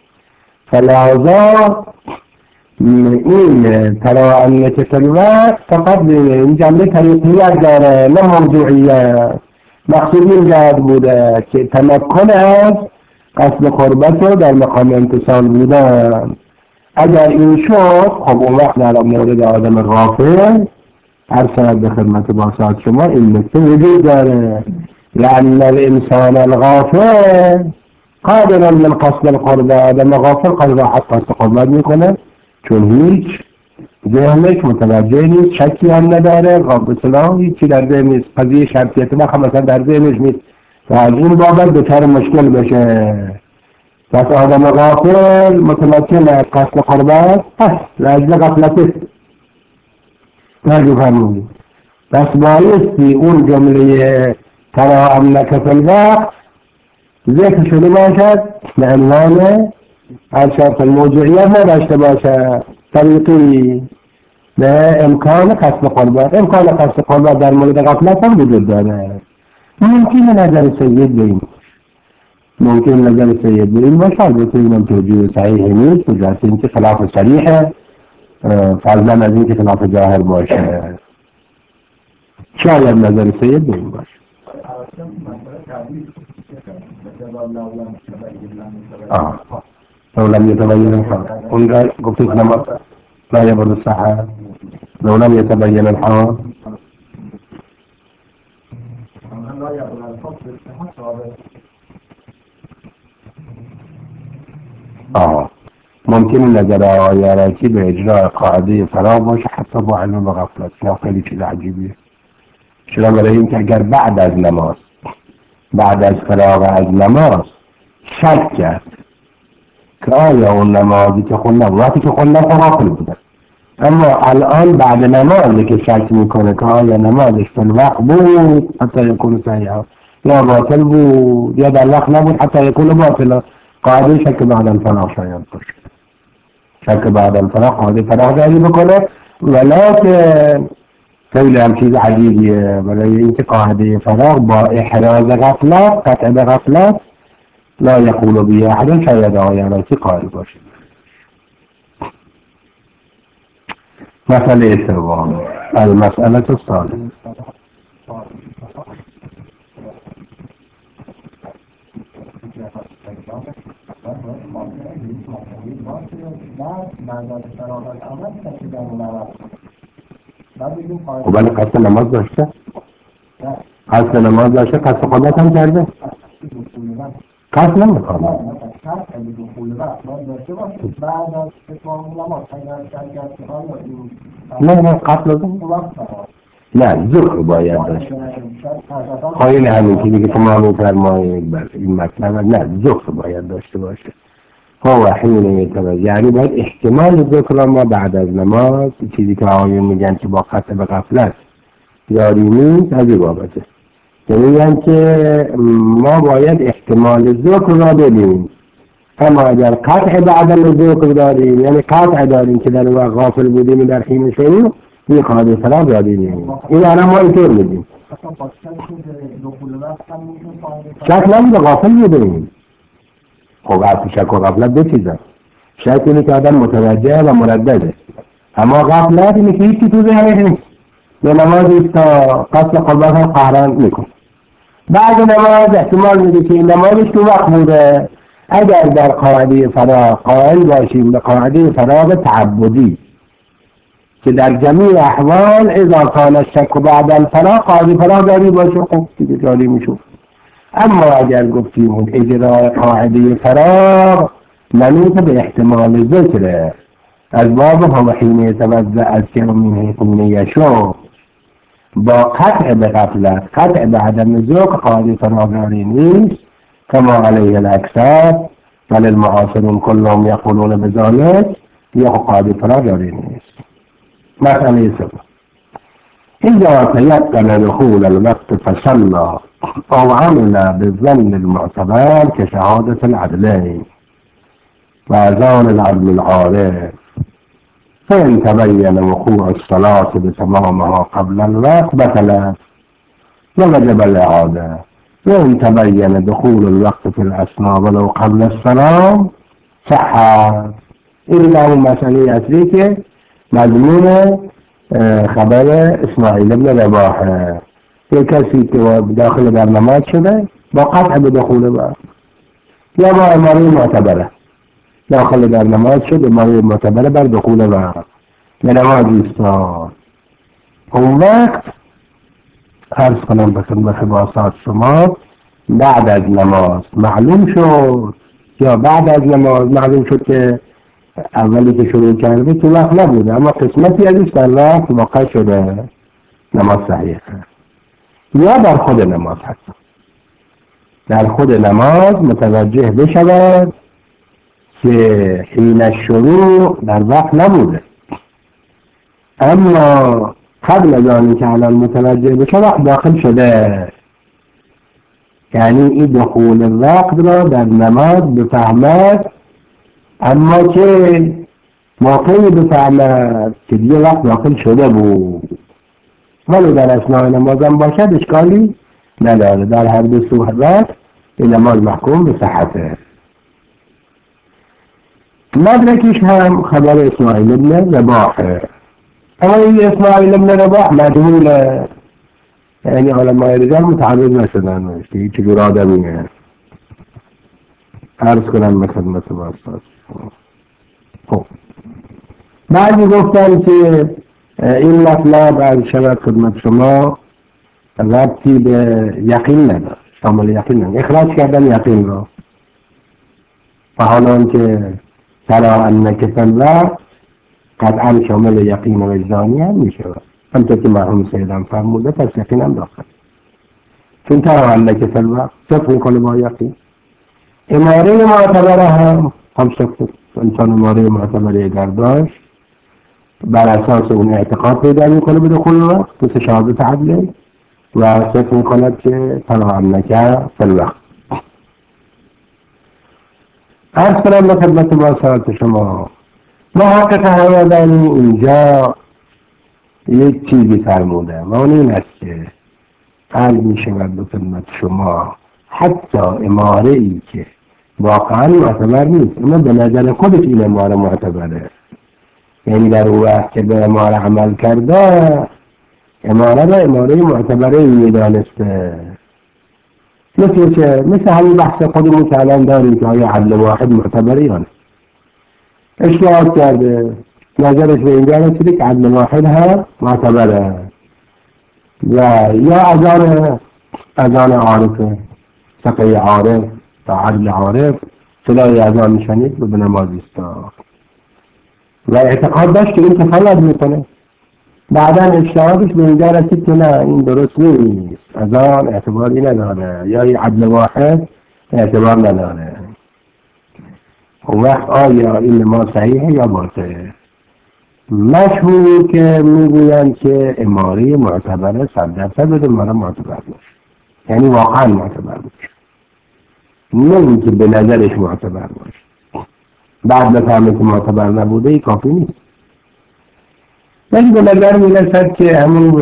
فلذا این ترى انک فی الوقت فقط این جنبه طریقیت داره نه موضوعیت. مقصود این جهت بوده که تمکن از قصد قربت رو در مقام امتصال بودن. اگر این شد خب اون وقت در مورد آدم غافل هر سند به خدمت باسات شما این نکته وجود داره، لأن الانسان الغافل قادر من قصد القربت. آدم غافل قادر راحت قصد قربت میکنه چون هیچ ذهنش متوجه نیست، شکی هم نداره، غافل هیچی در ذهن نیست، قضیه شرطیت ما مثلا در ذهنش نیست و از این بابت دچار مشکل بشه. پس آدم غافل متمکن از قصد قربت پس لأجل غفلته نرجو فرمونی. پس بایستی اون جمله ترى انک فی الوقت ذکر شده باشد به عنوان از شرط الموضوعیت نداشته باشه، طریقی به امکان قصد قربت. امکان قصد قربت در مورد غفلت هم وجود داره. ممکن نظر سید به این ممکن نظر سید به این باشه، البته اینم توجیه صحیحی نیست، بجاست اینکه خلاف صریحه، فرضاً از اینکه خلاف ظاهر باشه. شاید نظر سید به این باشه. آه لو لم يتبين الحال اون گفت که نماز لا يبعد الصحة لو لم يتبين الحال آه ممکن نظر آقای عراقی به اجرای قاعده فراغ باشه حتی با علم و غفلت. یا خیلی چیز عجیبیه. چرا؟ برای اینکه اگر بعد از نماز بعد از فراغ از نماز شک کرد که آیا اون نمازی که خوندم وقتی که خوندم غافل بوده، اما الان بعد نمازی که شک میکنه که آیا نمازش فی الوقت بود حتی یکون صحیحا یا باطل بود یا در وقت نبود حتی یکون باطل، قاعده شک بعد الفراغ شاید باشه. شک بعد الفراغ قاعده فراغ جاری بکنه، ولکن خیلی هم چیز عجیبیه برای اینکه قاعده فراغ با احراز غفلت، قطع به غفلت لا یقول به احد، شاید آقای عراقی قائل باشه. مسئله سوم، المسئله الثالثه. و ولی قصد نماز داشته؟ قصد نماز داشته؟ قصد قدرت هم کرده؟ قصد نمیکنه. نه نه قصد لازم نه ذکر باید داشته. خواهی همین چیزی که شما میفرمایید بر این مطلب نه ذکر باید داشته باشه. هو حین یتوجه، یعنی باید احتمال ذکر ما بعد از نماز، چیزی که آقایون میگن که با قطع به غفلت یاری نیست، از این بابته. یعنی که ما باید احتمال ذکر را ببینیم، اما اگر قطع بعد ذکر داریم، یعنی قطع داریم که در وقت غافل بودیم در حین شروع، این قاعده فراغ داریم. این الان ما اینطور میدیم شک نمی به غافل بودیم. خب شک و غفلت دو چیزه. شک اینه که آدم متوجه و مردده، اما غفلت اینه که هیچی تو ذهنش نیست، به نماز ایستا قصد قربت هم قهران میکن. بعد نماز احتمال میده که این نمازش تو وقت بوده. اگر در قاعده فراغ قائل باشیم به قاعده فراغ تعبدی که در جمیع احوال اذا کان الشک بعد الفراغ قاعده فراغ جاری باشه، خب دیگه جاری میشه. اما اگر گفتیم اجرای قاعده فراغ منوط به احتمال ذکره، از باب هو حین یتوضأ از که من حین یشرب، با قطع به غفلت، قطع به عدم ذکر قاعده فراغ جاری نیست کما علیه الاکثر، بل المعاصرون کلهم یقولون بذلک، یا قاعده فراغ جاری نیست. مسئله سوم، اذا تيقن دخول الوقت فصلى او عمل بالظن المعتبر كشهادة العدلين واذان العدل العارف، فإن تبين وقوع الصلاة بتمامها قبل الوقت بطلت ووجب الإعادة، وإن تبين دخول الوقت في الأثناء ولو قبل السلام صحت. إلا هم مسئله اصلی که مضمون خبر اسماعیل ابن رباح، یک کسی که داخل در نماز شده با قطع به دخول وقت یا با اماره معتبره داخل در نماز شده، اماره معتبره بر دخول وقت به نماز ایستاد. اون وقت عرض کنم به خدمت باسط شما بعد از نماز معلوم شد یا بعد از نماز معلوم شد که اولی که شروع کرده تو وقت نبوده، اما قسمتی ازش در وقت واقع شده، نماز صحیحه. یا در خود نماز حتی در خود نماز متوجه بشود که حین شروع در وقت نبوده، اما قبل از آنی که الان متوجه بشه وقت داخل شده. یعنی این دخول وقت را در نماز بفهمد، اما که موقعی بفهمد که دیگه وقت داخل شده بود ولی در اثناء نماز هم باشد اشکالی نداره. در هر دو صورت این نماز محکوم به صحته. مدرکش هم خبر اسماعیل ابن رباحه. اما این اسماعیل ابن رباح مجهوله، یعنی علماء رجال متعرض نشدن که این چجور آدمیه. عرض کنم به خدمت واسطات. خب بعضی گفتن که این مطلب از شود خدمت شما ربطی به یقین نداره، شامل یقین نداره، اخراج کردن یقین را. و حالا که ترا انک فالوقت قطعا شامل یقین و وجدانی هم میشه، همطور که مرحوم سیدم فرموده، پس یقین هم داخل، چون ترا انک فالوقت صرف میکنه با یقین. اماره معتبره هم هم صرف انسان اماره معتبره اگر داشت بر اساس اون اعتقاد پیدا میکنه به دخول وقت، مثل شهادت عدل، و صرف میکند که ترا انک فالوقت. عرض کنم به خدمت واسطات شما، محقق همدانی اینجا یک چیزی فرموده و اون این است که عرض می شود به خدمت شما حتی اماره ای که واقعا معتبر نیست، اما به نظر خودش این اماره معتبره، یعنی در اون وقت که به اماره عمل کرده اماره را اماره معتبره می دانسته. مثل که مثل همین بحث خودمون که الان داریم که آیا عدل واحد معتبره یا نه. اشتراک کرده نظرش به اینجا رسیده که عدل واحد هم معتبره، و یا اذان اذان عارفه، سقه عارف و عدل عارف صدای اذان میشنید و به نماز ایستاد و اعتقاد داشت که این کفایت میکنه. بعدا اجتهادش به اینجا رسید که نه این درست نیست، اذان اعتباری نداره یا این عدل واحد اعتبار نداره. اون وقت آیا این نماز صحیحه یا باطله؟ مشهور که میگویند که اماره معتبره صد درصد بده اماره معتبر باشه، یعنی واقعا معتبر باشه، نه اینکه به نظرش معتبر باشه بعد بفهمه که معتبر نبوده ای کافی نیست. ولی به نظر میرسد که همون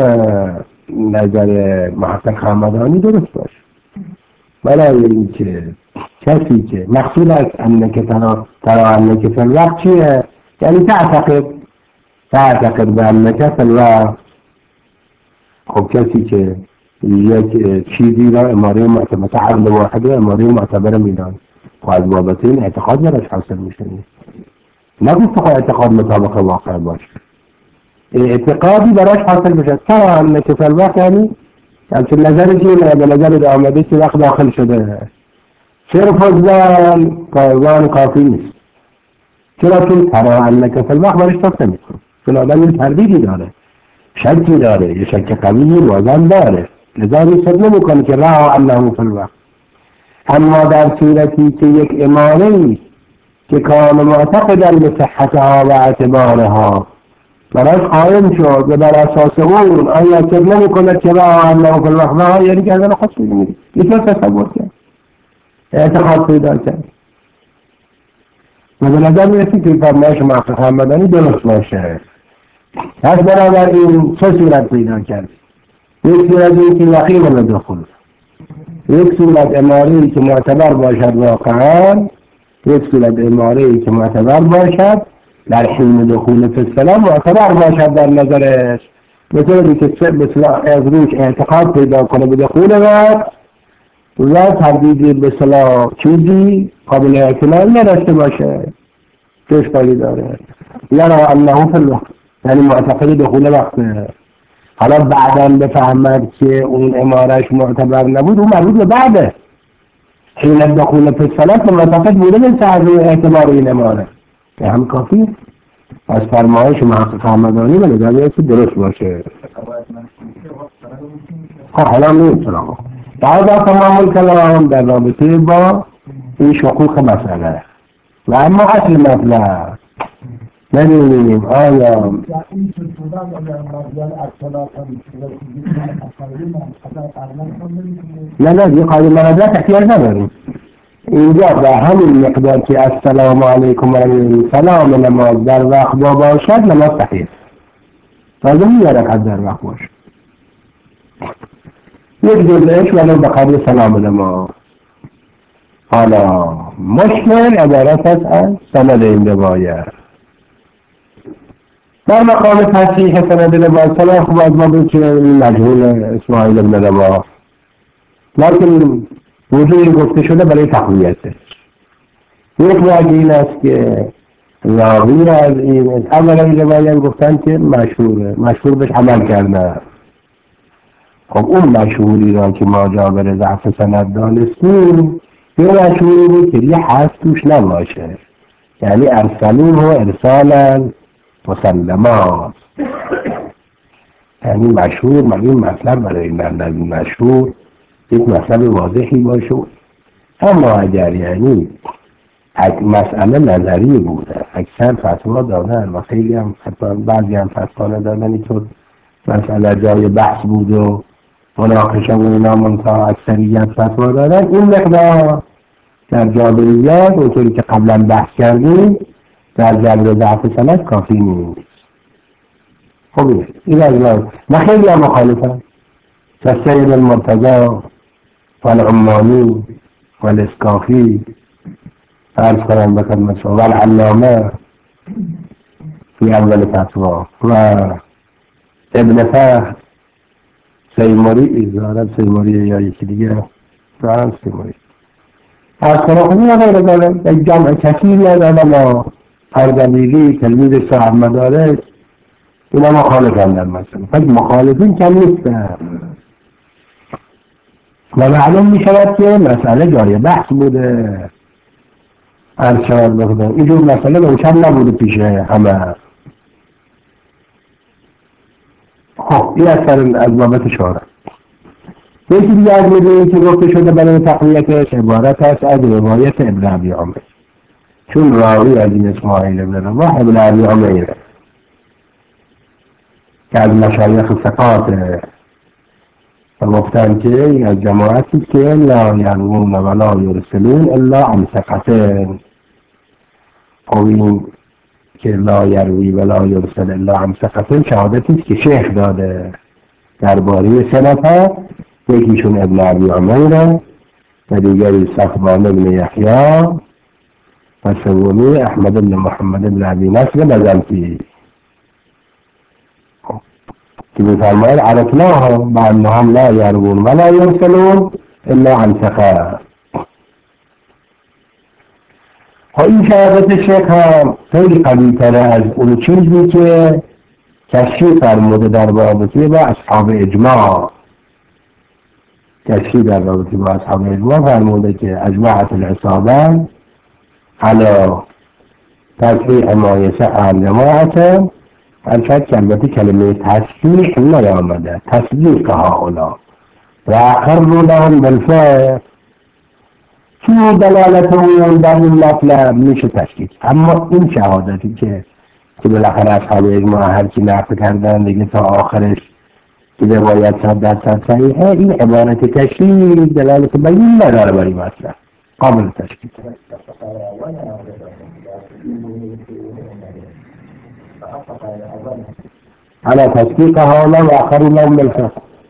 نظر محقق همدانی درست باشه، برای اینکه کسی که مقصود از انک ترا ترا انک فالوقت چیه؟ یعنی تعتقد تعتقد به انک فالوقت. خب کسی که یک چیزی را اماره معتبر عدل واحد و اماره معتبر میدان و از بابت این اعتقاد براش حاصل میشه، نگفت که اعتقاد مطابق واقع باشه، اعتقادی براش حاصل بشه. ترا انک فالوقت یعنی که نظر چیه؟ به نظر آمده که وقت داخل شده. صرف ازدان قایقان کافی نیست، چرا چون ترا انک فالوقت برش توفه میکن، چون آدم این تردیدی داره، شکی داره، یه شک قوی وزن داره، لذا نیست نمیکنه که راه انه فالوقت. اما در صورتی که یک اماره که کان معتقدن به صحتها و اعتبارها براش قائم شد و بر اساس اون آیا اعتبار نمیکنه که راه انه فالوقت، راه یعنی که ازن خود بگیرید یکی تصور کرد، اعتقاد پیدا کرد و به نظر میرسید که فرمایش محقق همدانی درست باشه. پس بنابراین سه صورت پیدا کرد، یک صورت این که یقین به دخول، یک صورت اماره‌ای که معتبر باشد واقعا، یک صورت اماره‌ای که معتبر باشد در حین دخول فی الصلاة معتبر باشد در نظرش، به طوری که مثل از روش اعتقاد پیدا کنه به دخول وقت و تردیدی به صلاح چیزی قابل اعتماد نداشته باشه که اشکالی داره. یرا انه فالوقت یعنی معتقد دخول وقته. حالا بعداً بفهمد که اون امارش معتبر نبود، اون مربوط به بعده، حین دخول فی الصلاة معتقد بوده به صحت اعتبار این اماره که هم کافی. از فرمایش محقق همدانی به نظر میرسید درست باشه. خب حالا نمیتونم بعد از تمام کلام در رابطه با این شقوق مسئله و اما اصل مطلب ببینیم آیا این سلطوره اگر مردیان اطلاع کنید نه نه دیگه قابل منازلت اختیار نداریم. اینجا به همین مقدار که السلام علیکم و سلام نماز در وقت با باشد نماز صحیح لازم یه رکعت در وقت باشه. یک جزءش ولو به قدر سلام نماز. حالا مشکل عبارت است از سند این روایت. در مقام تصحیح سند روایت سلام خوب از ما بود که مجهول اسماعیل بن رواح، لکن وجودی گفته شده برای تقویته. یک وجه این است که راوی از این اولا این روایت گفتن که مشهوره، مشهور بهش عمل کرده. خب اون مشهوری را که ما جابر ضعف سند دانستیم یه مشهوری بود که یه حرف توش نباشه، یعنی ارسلوه ارسالا مسلمات، یعنی مشهور من این مطلب برای این مشهور یک مطلب واضحی باشه. اما اگر یعنی مسئله نظری بوده اکثر فتوا دادن و خیلی هم بعضی هم فتوا ندادن اینطور مسئله جای بحث بود و مناقشه و اینا منتها اکثریت فتوا دادن، این مقدار در جابریت اونطوری که قبلا بحث کردیم در جبر ضعف سند کافی نیست. خب این از من و خیلی هم مخالفم كالسيد المرتضى والعماني والإسقافي أذكر بك المشهور والعلامة في أول فتوى وابن فهد سیموری زارد سیموری یا یکی دیگه فرانس سیموری أذكر خودی غیر ذلك یک جمع کثیری از علما اردبیلی تلمید صاحب مدارس اینا مخالفن در مثلا فکر مخالفین کم نیستن و معلوم می شود که مسئله جای بحث بوده. ارشاد بخدا اینجور مسئله روشن نبوده پیشه همه. خب این اثر از بابت شاره. یکی دیگه از میدونی که گفته شده برای تقویتش عبارت است از روایت ابن ابی عمر، چون راوی از این اسماعیل ابن رواح ابن ابی عمره که از مشایخ ثقاته و گفتن که این از جماعتی که لا یروون ولا یرسلون الا عن ثقتین. خب این که لا یروی ولا یرسل الا عن ثقتین شهادتی است که شیخ داده درباره سه نفر، یکیشون ابن ابی عمر و دیگری صفوان ابن یحیی و سومی احمد بن محمد بن ابی نصر بزلتی که بفرماید عرفناهم بانهم لا یروون ولا یرسلون الا عن ثقه. و این شهادت شیخ هم خیلی قوی تره از اون چیزی که کشی فرموده در رابطه با اصحاب اجماع. کشی در رابطه با اصحاب اجماع فرموده که اجماعت العصابه علا تصحیح ما یسع جماعت ارشد که البته کلمه تصدیق نیامده، تصدیق هؤلاء و اقروا لهم بالفعل چون دلالت اون در این مطلب میشه تشکیل. اما این شهادتی که که بالاخره اصحاب اجماع هر کی نقل کردن دیگه تا آخرش که روایت صد درصد صحیحه، این عبارت تشکیل دلالت به این نداره برای مطلب قابل تشکیل. على تصديق هؤلاء وآخروا لهم بالفعل.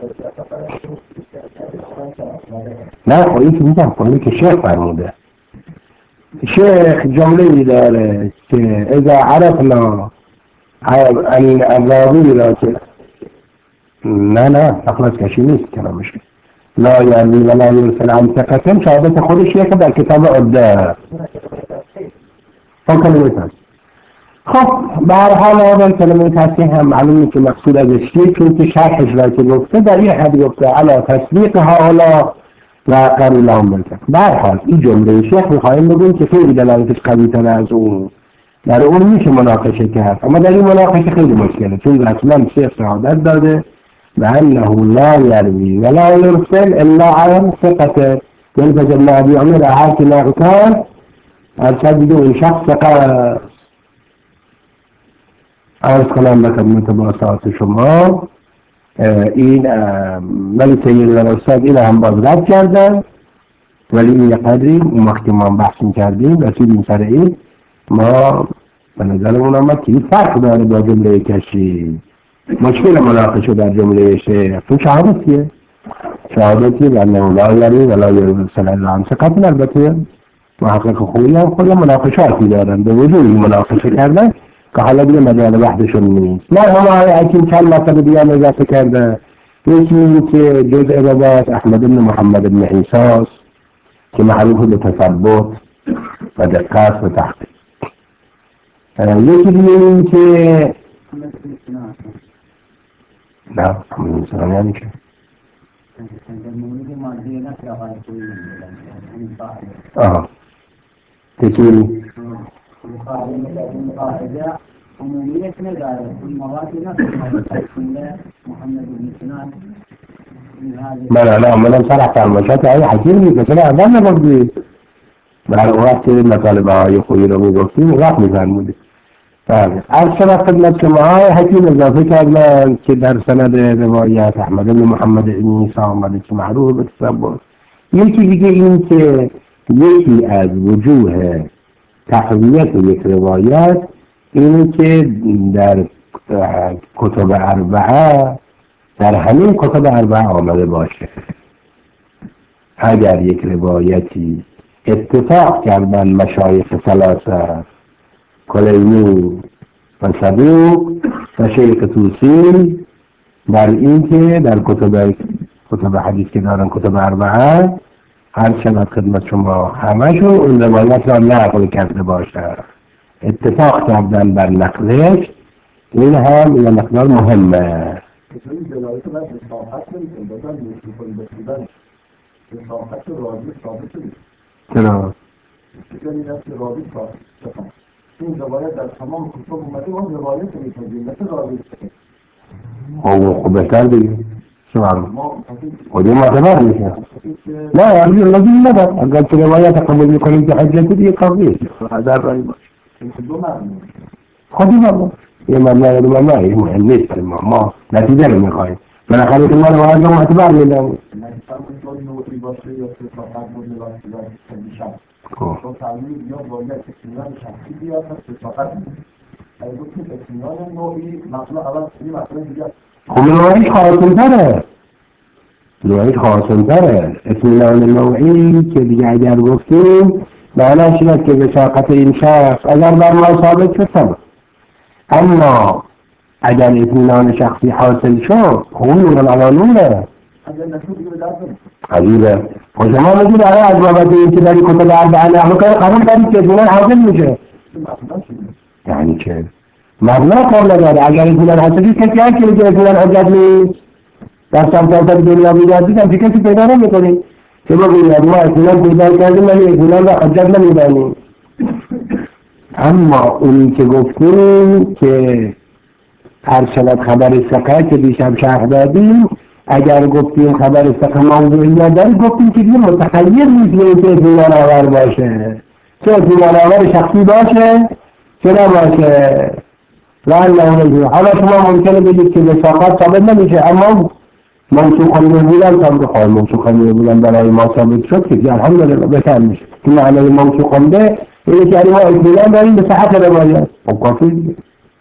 لا خواهیت میگم خواهیت که شیخ فرموده. شیخ جمله داره که اذا عرفنا ان الراوی را که نه نه اخلاص کشی نیست کلامش لا یروی ولا یرسل عن ثقة شهادت خود شیخ در کتاب عده اون کلمه هست. خب به هر حال اول کلمه تصحیح هم معلومه که مقصود ازش چیه، چون که شرحش را که گفته در این حد گفته علا تصدیق هؤلاء و اقروا لهم بالفعل. به هر حال این جمله شیخ میخوایم بگیم که خیلی دلالتش قوی‌تر از اون، در اون میشه مناقشه کرد، اما در این مناقشه خیلی مشکله، چون رسما شیخ شهادت داده و انه لا یروی ولا یرسل الا عن ثقة. یعنی که ابن ابی عمر هر کی نقل کرد ارشد دیگه اون شخص ثقه عرض کنم به خدمت باسطات شما این ولی سید الاستاد این هم باز رد کردن، ولی این قدری اون وقتی ما بحث می‌کردیم رسیدیم سر این، ما به نظرمون آمد که این فرق داره با جمله کشی. مشکل مناقشه در جمله شیخ تو شهادتیه شهادتیه و انه لا یری و لا یری صلی الله علیه ثقت. البته محقق خوبی هم خود مناقشاتی دارن به وجود مناقشه کردن که حالا دیگه مجال وحدشون نیست. نه همه حکیم چند مطلب دیگه هم اضافه کرده. یکی این که جزء روایت احمد بن محمد بن عیسی که معروف به تثبت و دقت و تحقیق. یکی دیگه این که نه همین سلام یعنی که آه تکیلی عمومیت نداره این مواقعی نکنه محمد بن سنان من انا منم صرح فرماشات های حکیم نیست مثلا اول نگفتید برای وقت مطالبه های خوبی رو میگفتیم وقت میفرمودید. از شرف خدمت شما های حکیم اضافه کردن که در سند روایت احمد بن محمد بن عیسی آمده که معروف به تثبت. یکی دیگه این که یکی از وجوه تقویت یک روایت اینه که در کتب اربعه در همین کتب اربعه آمده باشه. اگر یک روایتی اتفاق کردن مشایخ ثلاثه کلینی و صدوق و شیخ توسی در این که در کتب کتب حدیث که دارن کتب اربعه هر شود خدمت شما همشون اون روایت را نقل کرده باشه. اتفاق کردن بر نقلش این هم یه مقدار مهمه. این دلایل باید اصافت کنید بازم نیستی کنید بسیدن اصافت راضی ثابت کنید چرا؟ بسیدنی دست راضی ثابت کنید. این روایت در تمام کتب اومده اون روایت میتونید مثل راضی کنید خوب خوب بهتر بگیم سوال خودی معتبر میشه. نه عرضی لازم ندار اگر که روایت قبول میکنیم که حجت دیگه قویه هزار رای باشه خودی بابا یه مبنای دو مبنای مهم نیست ما ما نتیجه رو میخوایم بالاخره که ما روایت رو معتبر میدم تو تعلیل یا باید اطمینان شخصی بیاد تا فقط اگه گفتیم اطمینان نوعی مطلب اول سری مطلب دیگه خب نوعیش خواستونتره نوعیش خواستونتره اطمینان نوعی که دیگه اگر گفتیم معنیش این است که وثاقت این شخص اگر بر ما ثابت شد اما اگر اطمینان شخصی حاصل شد خون نورم علانونه عجیبه. خود شما میگید برای از بابت این که داری کتب اربعه نقل کنه قبول دارید که اطمینان حاصل میشه یعنی که مبنا کار نداره. اگر اطمینان حاصلی کسی هست که میگه اطمینان حجت نیست در سمتاثر دنیا میگردید هم که کسی پیدا نمیکنید که بگوید ما اطمینان پیدا کردیم ولی اطمینان را حجت نمیدانیم. اما اونی که گفتیم که هر شود خبر ثقه که دیشب شرح دادیم اگر گفتیم خبر ثقه موضوعیت داره گفتیم که دیگه متخیر نیست که اطمینان آور باشه چه اطمینان آور شخصی باشه چه نباشه لعله. حالا شما ممکنه بگید که وثاقت ثابت نمیشه اما موثوق بودن ثابت خواهد موثوق بودن برای ما ثابت شد که دیگه الحمدلله بهتر میشه که معنی موثوق به اینه که ما اطمینان داریم به صحت روایت خب کافی دیگه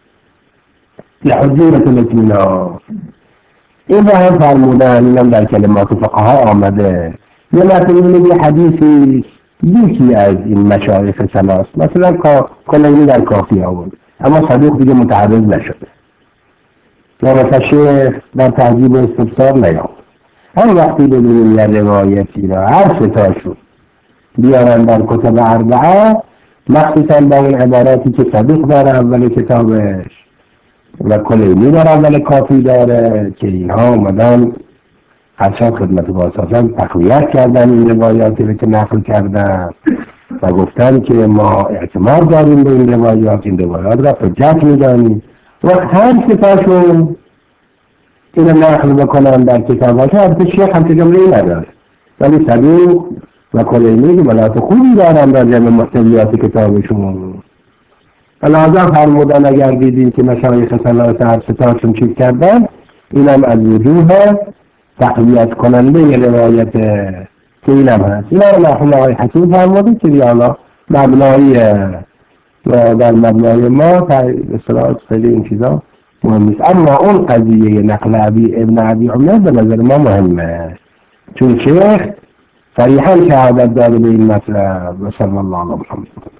لحجیرت الاطمینان. این را هم فرمودن اینم در کلمات فقها آمده یه مثلا میگه حدیثی یکی از این مشایخ ثلاث مثلا کلینی در کافی آورد اما صدوق دیگه متعرض نشده یا مثلا شیخ در تهذیب استفسار نیامد. هر وقتی ببینیم یه روایتی را هر ستاشون بیارن در کتب اربعه مخصوصا با این عباراتی که صدوق داره اول کتابش و کلینی در اول کافی داره که اینها اومدن هرچند خدمت باسازن تقویت کردن این روایاتی رو که نقل کردن و گفتن که ما اعتماد داریم به این روایات این روایات را حجت میدانیم و هر ستاشون این رو نقل بکنن در کتاباش البته شیخ هم که جمله نداره ولی صدوق و کلینی که بلات خوبی دارن در جمع محتویات کتابشون لازم فرمودن اگر دیدیم که مشایخ ثلاثه هر ستاشون چیز کردن، اینم از وجوه تقویت کننده روایت که اینم هست. اینا رو مرحوم آقای حکیم فرموده که دیالا مبنایی و در مبنای ما به اصطلاح خیلی این چیزا مهم نیست. اما اون قضیه نقل ابی ابن ابی عمر به نظر ما مهمه، چون شیخ صریحا شهادت داده به این مطلب. و صلی الله علی محمد.